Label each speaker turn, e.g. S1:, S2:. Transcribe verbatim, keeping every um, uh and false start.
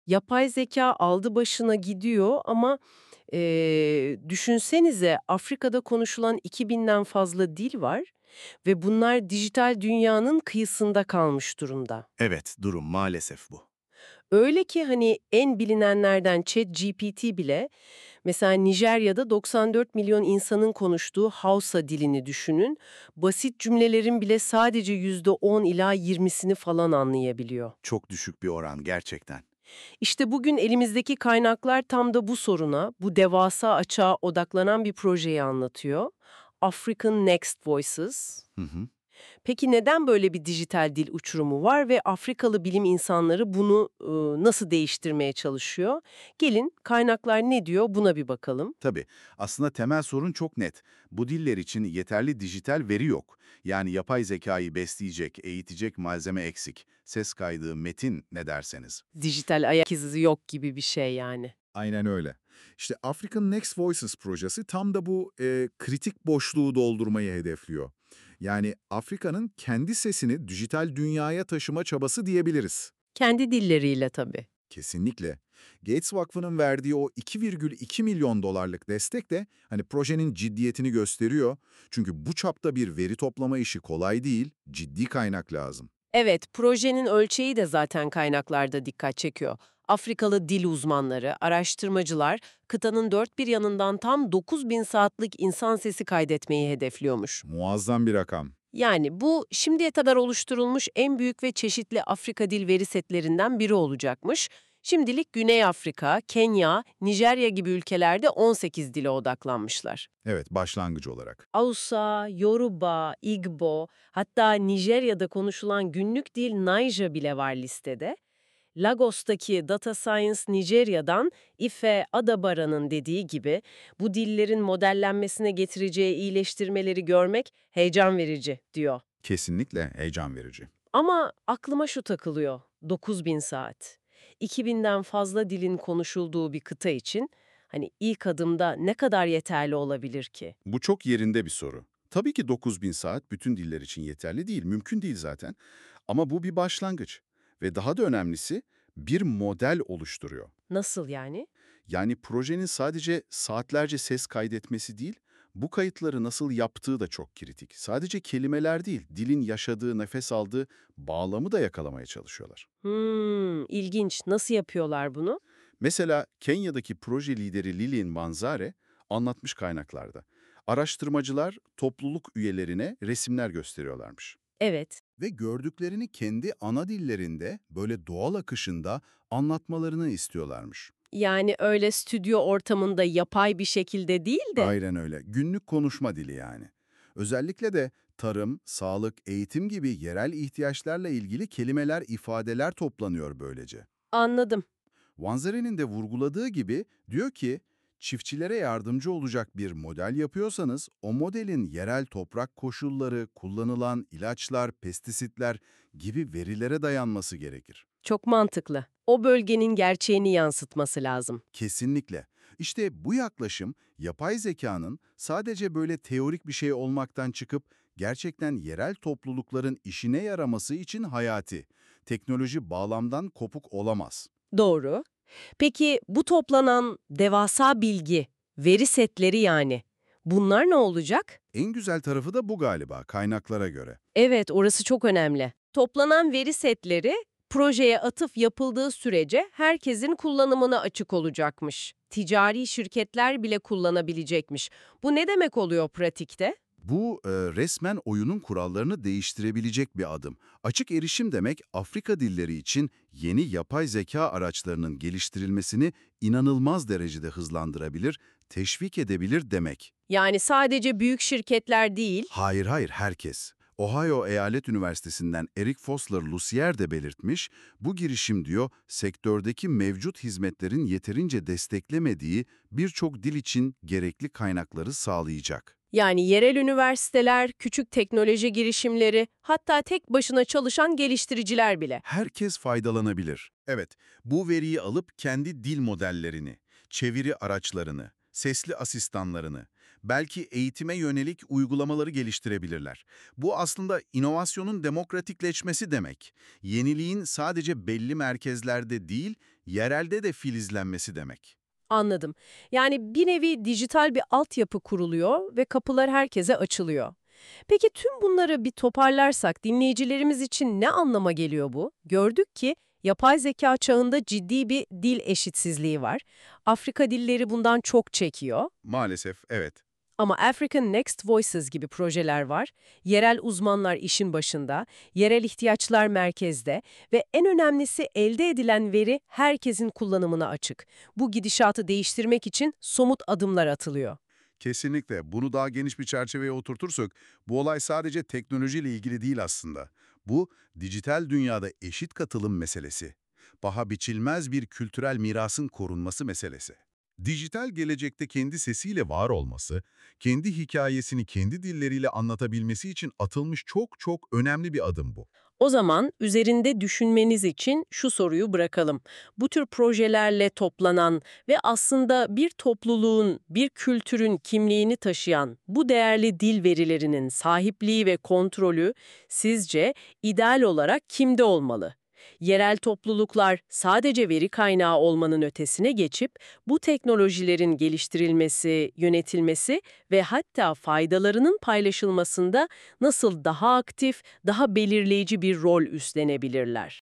S1: Yapay zeka aldı başına gidiyor ama, eee, düşünsenize Afrika'da konuşulan iki binden fazla dil var ve bunlar dijital dünyanın kıyısında kalmış durumda.
S2: Evet, durum maalesef bu.
S1: Öyle ki hani en bilinenlerden ChatGPT bile mesela Nijerya'da doksan dört milyon insanın konuştuğu Hausa dilini düşünün. Basit cümlelerin bile sadece yüzde on ila yirmisini falan anlayabiliyor.
S2: Çok düşük bir oran gerçekten.
S1: İşte bugün elimizdeki kaynaklar tam da bu soruna, bu devasa açığa odaklanan bir projeyi anlatıyor. African Next Voices.
S2: Hı hı.
S1: Peki neden böyle bir dijital dil uçurumu var ve Afrikalı bilim insanları bunu ıı, nasıl değiştirmeye çalışıyor? Gelin kaynaklar ne diyor buna bir bakalım.
S2: Tabii. Aslında temel sorun çok net. Bu diller için yeterli dijital veri yok. Yani yapay zekayı besleyecek, eğitecek malzeme eksik. Ses kaydı, metin ne derseniz.
S1: Dijital ayak izi yok gibi bir şey yani.
S3: Aynen öyle. İşte African Next Voices projesi tam da bu e, kritik boşluğu doldurmayı hedefliyor. Yani Afrika'nın kendi sesini dijital dünyaya taşıma çabası diyebiliriz.
S1: Kendi dilleriyle tabii.
S3: Kesinlikle. Gates Vakfı'nın verdiği o iki virgül iki milyon dolarlık destek de hani projenin ciddiyetini gösteriyor. Çünkü bu çapta bir veri toplama işi kolay değil, ciddi kaynak lazım.
S1: Evet, projenin ölçeği de zaten kaynaklarda dikkat çekiyor. Afrikalı dil uzmanları, araştırmacılar kıtanın dört bir yanından tam dokuz bin saatlik insan sesi kaydetmeyi hedefliyormuş.
S3: Muazzam bir rakam.
S1: Yani bu şimdiye kadar oluşturulmuş en büyük ve çeşitli Afrika dil veri setlerinden biri olacakmış. Şimdilik Güney Afrika, Kenya, Nijerya gibi ülkelerde on sekiz dile odaklanmışlar.
S3: Evet, başlangıç olarak.
S1: Hausa, Yoruba, Igbo, hatta Nijerya'da konuşulan günlük dil Naija bile var listede. Lagos'taki Data Science Nijerya'dan Ife Adabara'nın dediği gibi bu dillerin modellenmesine getireceği iyileştirmeleri görmek heyecan verici diyor.
S3: Kesinlikle heyecan verici.
S1: Ama aklıma şu takılıyor, dokuz bin saat. iki binden fazla dilin konuşulduğu bir kıta için hani ilk adımda ne kadar yeterli olabilir ki?
S3: Bu çok yerinde bir soru. Tabii ki dokuz bin saat bütün diller için yeterli değil, mümkün değil zaten. Ama bu bir başlangıç. Ve daha da önemlisi bir model oluşturuyor.
S1: Nasıl yani?
S3: Yani projenin sadece saatlerce ses kaydetmesi değil, bu kayıtları nasıl yaptığı da çok kritik. Sadece kelimeler değil, dilin yaşadığı, nefes aldığı bağlamı da yakalamaya çalışıyorlar.
S1: Hmm, ilginç. Nasıl yapıyorlar bunu?
S3: Mesela Kenya'daki proje lideri Lilian Vanzare anlatmış kaynaklarda. Araştırmacılar topluluk üyelerine resimler gösteriyorlarmış.
S1: Evet.
S3: Ve gördüklerini kendi ana dillerinde böyle doğal akışında anlatmalarını istiyorlarmış.
S1: Yani öyle stüdyo ortamında yapay bir şekilde değil de.
S3: Aynen öyle. Günlük konuşma dili yani. Özellikle de tarım, sağlık, eğitim gibi yerel ihtiyaçlarla ilgili kelimeler, ifadeler toplanıyor böylece.
S1: Anladım.
S3: Vanzere'nin de vurguladığı gibi diyor ki, çiftçilere yardımcı olacak bir model yapıyorsanız, o modelin yerel toprak koşulları, kullanılan ilaçlar, pestisitler gibi verilere dayanması gerekir.
S1: Çok mantıklı. O bölgenin gerçeğini yansıtması lazım.
S3: Kesinlikle. İşte bu yaklaşım, yapay zekanın sadece böyle teorik bir şey olmaktan çıkıp, gerçekten yerel toplulukların işine yaraması için hayati. Teknoloji bağlamdan kopuk olamaz.
S1: Doğru. Peki bu toplanan devasa bilgi, veri setleri yani, bunlar ne olacak?
S3: En güzel tarafı da bu galiba, kaynaklara göre.
S1: Evet, orası çok önemli. Toplanan veri setleri projeye atıf yapıldığı sürece herkesin kullanımına açık olacakmış. Ticari şirketler bile kullanabilecekmiş. Bu ne demek oluyor pratikte?
S3: Bu e, resmen oyunun kurallarını değiştirebilecek bir adım. Açık erişim demek Afrika dilleri için yeni yapay zeka araçlarının geliştirilmesini inanılmaz derecede hızlandırabilir, teşvik edebilir demek.
S1: Yani sadece büyük şirketler değil.
S3: Hayır hayır herkes. Ohio Eyalet Üniversitesi'nden Eric Fosler Lucier de belirtmiş, bu girişim diyor, sektördeki mevcut hizmetlerin yeterince desteklemediği birçok dil için gerekli kaynakları sağlayacak.
S1: Yani yerel üniversiteler, küçük teknoloji girişimleri, hatta tek başına çalışan geliştiriciler bile.
S3: Herkes faydalanabilir. Evet, bu veriyi alıp kendi dil modellerini, çeviri araçlarını, sesli asistanlarını, belki eğitime yönelik uygulamaları geliştirebilirler. Bu aslında inovasyonun demokratikleşmesi demek. Yeniliğin sadece belli merkezlerde değil, yerelde de filizlenmesi demek.
S1: Anladım. Yani bir nevi dijital bir altyapı kuruluyor ve kapılar herkese açılıyor. Peki tüm bunları bir toparlarsak dinleyicilerimiz için ne anlama geliyor bu? Gördük ki yapay zeka çağında ciddi bir dil eşitsizliği var. Afrika dilleri bundan çok çekiyor.
S3: Maalesef evet.
S1: Ama African Next Voices gibi projeler var. Yerel uzmanlar işin başında, yerel ihtiyaçlar merkezde ve en önemlisi elde edilen veri herkesin kullanımına açık. Bu gidişatı değiştirmek için somut adımlar atılıyor.
S3: Kesinlikle. Bunu daha geniş bir çerçeveye oturtursak, bu olay sadece teknolojiyle ilgili değil aslında. Bu, dijital dünyada eşit katılım meselesi. Paha biçilmez bir kültürel mirasın korunması meselesi. Dijital gelecekte kendi sesiyle var olması, kendi hikayesini kendi dilleriyle anlatabilmesi için atılmış çok çok önemli bir adım bu.
S1: O zaman üzerinde düşünmeniz için şu soruyu bırakalım. Bu tür projelerle toplanan ve aslında bir topluluğun, bir kültürün kimliğini taşıyan bu değerli dil verilerinin sahipliği ve kontrolü sizce ideal olarak kimde olmalı? Yerel topluluklar sadece veri kaynağı olmanın ötesine geçip bu teknolojilerin geliştirilmesi, yönetilmesi ve hatta faydalarının paylaşılmasında nasıl daha aktif, daha belirleyici bir rol üstlenebilirler?